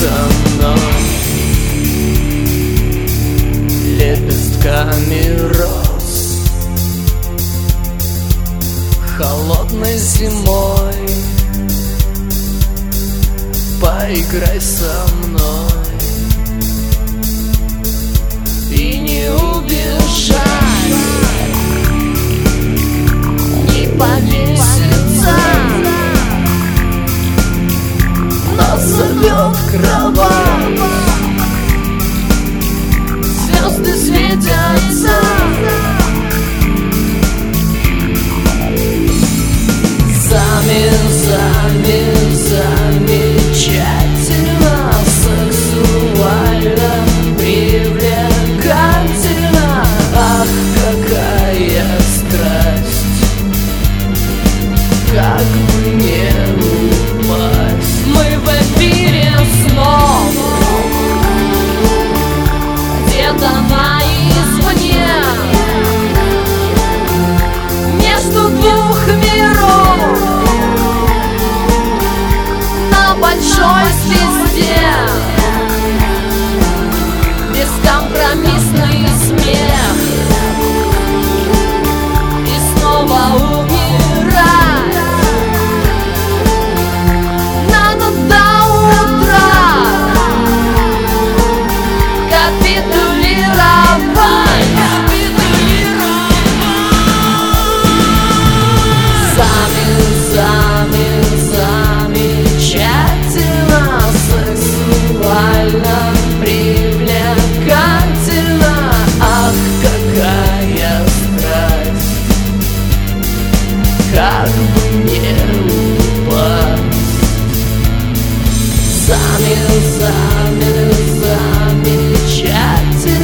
со мной лепестками роз холодной зимой. Поиграй со мной и не убежай, не повеситься, нас зовет кровать. Звезды светятся, замечательно, сексуально, привлекательно. Ах, какая страсть, как мне упасть. Мы в эфире снов, где-то на извне, между двух миров, на большой звезде. Бескомпромиссный смех и снова умирать. Надо до утра капитулировать. Замечательно, сексуально, привлекательно. Ах, какая страсть, как бы не упасть. Замечательно,